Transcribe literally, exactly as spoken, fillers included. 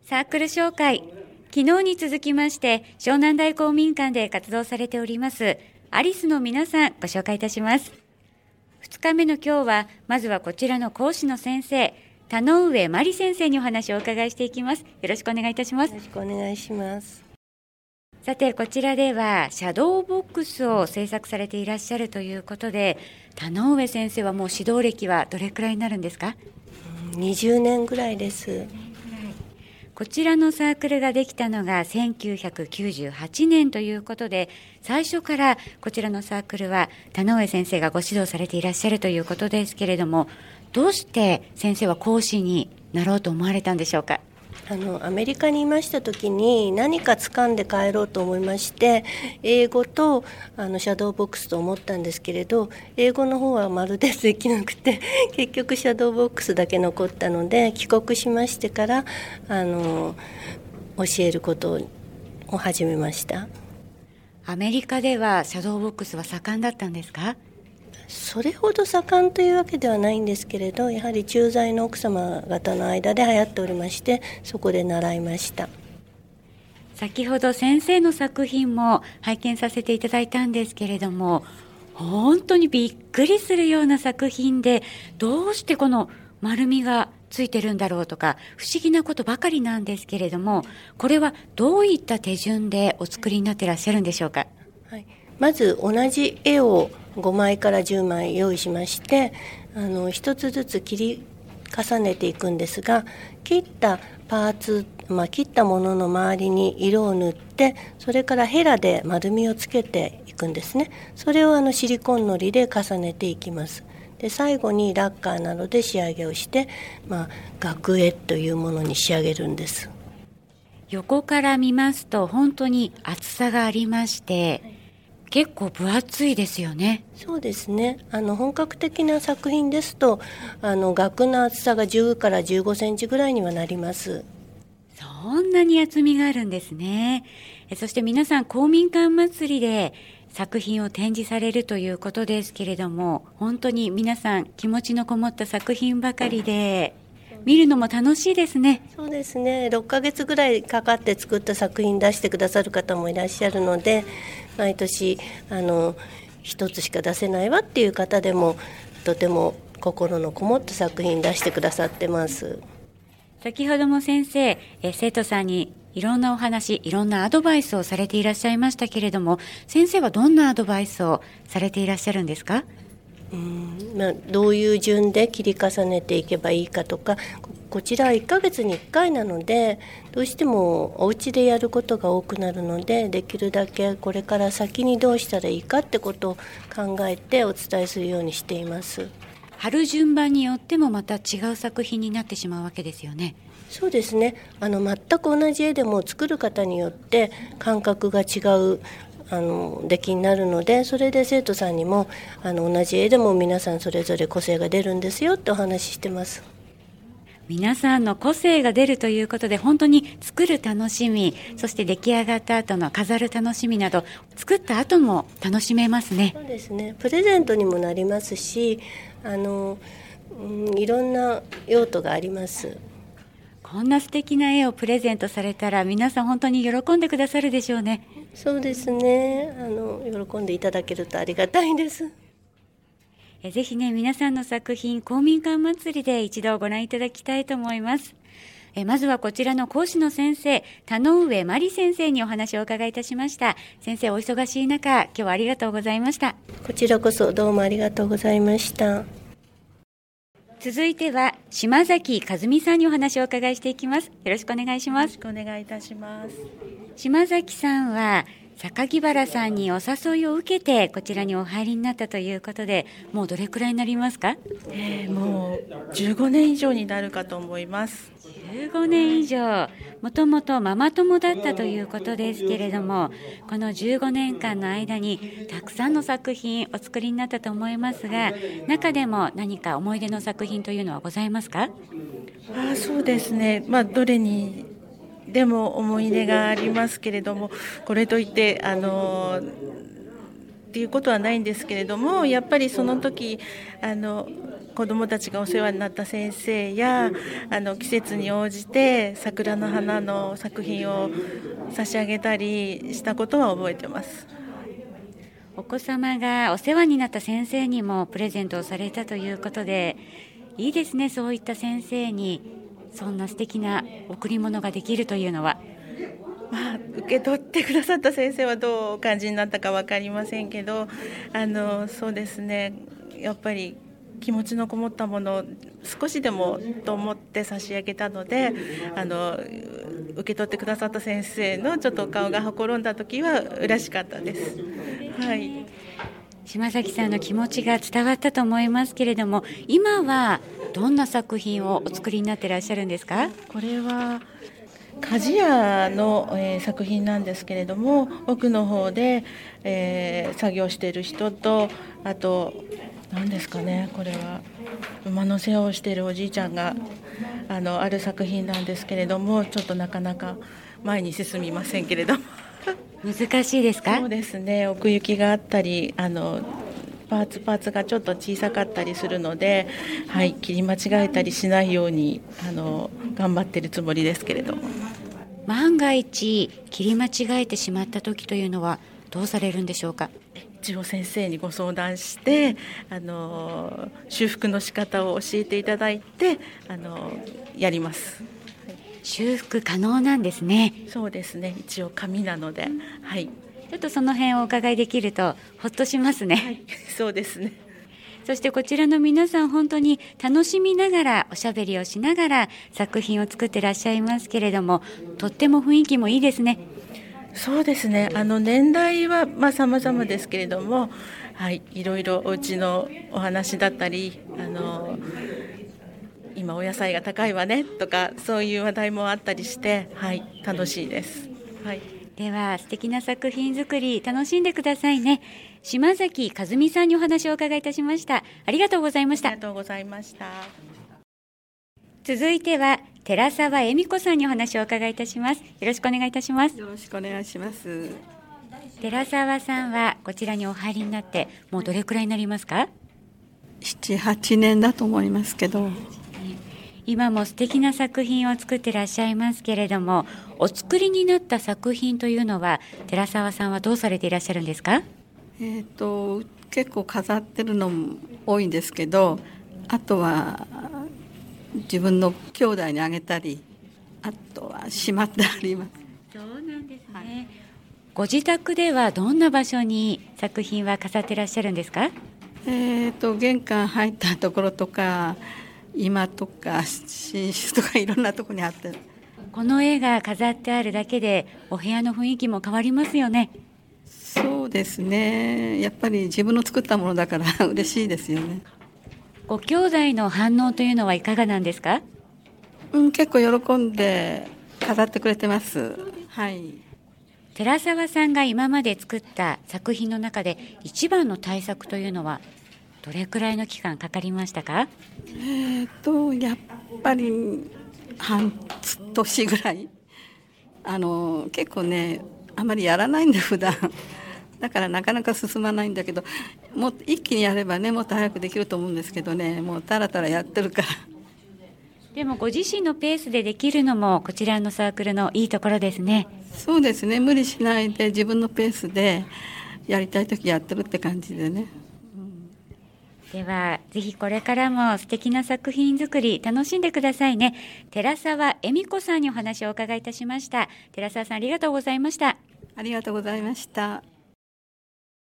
サークル紹介。昨日に続きまして湘南台公民館で活動されておりますアリスの皆さんご紹介いたします。ふつかめの今日はまずはこちらの講師の先生、田上真理先生にお話をお伺いしていきます。よろしくお願いいたします。 よろしくお願いします。 さてこちらではシャドーボックスを制作されていらっしゃるということで、田上先生はもう指導歴はどれくらいになるんですか？ にじゅうねんぐらいです。 こちらのサークルができたのがせんきゅうひゃくきゅうじゅうはちねんということで、最初からこちらのサークルは田上先生がご指導されていらっしゃるということですけれども、どうして先生は講師になろうと思われたんでしょうか？ あのアメリカにいました時に何か掴んで帰ろうと思いまして、英語とあのシャドーボックスと思ったんですけれど、英語の方はまるでできなくて結局シャドーボックスだけ残ったので、帰国しましてからあの教えることを始めました。 アメリカではシャドーボックスは盛んだったんですか？ それほど盛んというわけではないんですけれど、やはり駐在の奥様方の間で流行っておりまして、そこで習いました。 先ほど先生の作品も拝見させていただいたんですけれども、本当にびっくりするような作品で、どうしてこの丸みがついてるんだろうとか不思議なことばかりなんですけれども、これはどういった手順でお作りになっていらっしゃるんでしょうか？ はい、まず同じ絵をごまいからじゅうまい用意しまして、あの一つずつ切り重ねていくんですが、切ったパーツ、まあ、切ったものの周りに色を塗って、それからヘラで丸みをつけていくんですね。それをあのシリコンのりで重ねていきます。で最後にラッカーなどで仕上げをして、まあ、額絵というものに仕上げるんです。 横から見ますと本当に厚さがありまして、はい、結構分厚いですよね。 そうですね。あの本格的な作品ですと、あの額の厚さがじゅうからじゅうごセンチぐらいにはなります。 そんなに厚みがあるんですね。そして皆さん公民館祭りで作品を展示されるということですけれども、本当に皆さん気持ちのこもった作品ばかりで、見るのも楽しいですね。 そうですね。ろっかげつぐらいかかって作った作品出してくださる方もいらっしゃるので、毎年あの一つしか出せないわっていう方でもとても心のこもった作品出してくださってます。 先ほども先生、え生徒さんにいろんなお話、いろんなアドバイスをされていらっしゃいましたけれども、先生はどんなアドバイスをされていらっしゃるんですか？ うんまあ、どういう順で切り重ねていけばいいかとか、ここちらはいっかげつにいっかいなので、どうしてもお家でやることが多くなるので、できるだけこれから先にどうしたらいいかってことを考えてお伝えするようにしています。 貼る順番によってもまた違う作品になってしまうわけですよね。 そうですね。あの全く同じ絵でも作る方によって感覚が違うあの出来になるので、それで生徒さんにもあの同じ絵でも皆さんそれぞれ個性が出るんですよってお話ししてます。 皆さんの個性が出るということで、本当に作る楽しみ、そして出来上がった後の飾る楽しみなど、作った後も楽しめますね。 そうですね。プレゼントにもなりますし、あの、うん、いろんな用途があります。 こんな素敵な絵をプレゼントされたら皆さん本当に喜んでくださるでしょうね。 そうですね。あの喜んでいただけるとありがたいです。 えぜひね、皆さんの作品公民館祭りで一度ご覧いただきたいと思います。えまずはこちらの講師の先生、田上真理先生にお話をお伺いいたしました。先生、お忙しい中、今日はありがとうございました。 こちらこそどうもありがとうございました。 続いては島崎和美さんにお話をお伺いしていきます。よろしくお願いします。 よろしくお願いいたします。 島崎さんは榊原さんにお誘いを受けてこちらにお入りになったということで、もうどれくらいになりますか？ えー、もうじゅうごねん以上になるかと思います。 じゅうごねん以上、もともとママ友だったということですけれども、このじゅうごねんかんの間にたくさんの作品お作りになったと思いますが、中でも何か思い出の作品というのはございますか？ あそうですね、まあ、どれにでも思い出がありますけれども、これといってあのっていうことはないんですけれども、やっぱりその時あの子どもたちがお世話になった先生やあの季節に応じて桜の花の作品を差し上げたりしたことは覚えてます。 お子様がお世話になった先生にもプレゼントをされたということで、いいですね、そういった先生にそんな素敵な贈り物ができるというのは。 まあ、受け取ってくださった先生はどうお感じになったか分かりませんけど、あのそうですね、やっぱり気持ちのこもったものを少しでもと思って差し上げたので、あの受け取ってくださった先生のちょっとお顔がほころんだ時は嬉しかったです。はい、 島崎さんの気持ちが伝わったと思いますけれども、今はどんな作品をお作りになっていらっしゃるんですか？ これは鍛冶屋の、えー、作品なんですけれども、奥の方で、えー、作業している人と、あと何ですかね、これは馬の世話をしているおじいちゃんが あのある作品なんですけれども、ちょっとなかなか前に進みませんけれども難しいですか？ そうですね、奥行きがあったり、あのパーツパーツがちょっと小さかったりするので、はい、切り間違えたりしないようにあの頑張っているつもりですけれども。 万が一切り間違えてしまった時というのはどうされるんでしょうか？ 一応先生にご相談してあの修復の仕方を教えていただいてあのやります。 修復可能なんですね。 そうですね、一応紙なので、はい、 ちょっとその辺をお伺いできるとほっとしますね。 はい、そうですね。 そしてこちらの皆さん、本当に楽しみながらおしゃべりをしながら作品を作ってらっしゃいますけれども、とっても雰囲気もいいですね。 そうですね、あの年代はまあ様々ですけれども、はい、いろいろお家のお話だったり、あの今お野菜が高いわねとかそういう話題もあったりして、はい、楽しいです。はい、 では素敵な作品作り楽しんでくださいね。島崎和美さんにお話をお伺いいたしました。ありがとうございました。 ありがとうございました。 続いては寺澤恵美子さんにお話をお伺いいたします。よろしくお願いいたします。 よろしくお願いします。 寺澤さんはこちらにお入りになってもうどれくらいになりますか？ななはちねんだと思いますけど、 今も素敵な作品を作ってらっしゃいますけれども、お作りになった作品というのは寺澤さんはどうされていらっしゃるんですか？ えーと、結構飾ってるのも多いんですけど、あとは自分の兄弟にあげたり、あとはしまってあります。 そうなんですね、はい、 はい、 ご自宅ではどんな場所に作品は飾ってらっしゃるんですか？ えーと、玄関入ったところとか居間とか寝室とかいろんなところにあって、 この絵が飾ってあるだけでお部屋の雰囲気も変わりますよね。 そうですね、やっぱり自分の作ったものだから嬉しいですよね。 ご兄弟の反応というのはいかがなんですか？ うん、結構喜んで飾ってくれてます。はい。 寺澤さんが今まで作った作品の中で一番の大作というのはどれくらいの期間かかりましたか？ えーとやっぱり半年ぐらい、あの結構ねあまりやらないんだ普段だからなかなか進まないんだけど、もっと一気にやればねもっと早くできると思うんですけどね、もうたらたらやってるから。 でもご自身のペースでできるのもこちらのサークルのいいところですね。 そうですね、無理しないで自分のペースでやりたいときやってるって感じでね、うん、 ではぜひこれからも素敵な作品作り楽しんでくださいね。寺澤恵美子さんにお話をお伺いいたしました。寺澤さんありがとうございました。 ありがとうございました。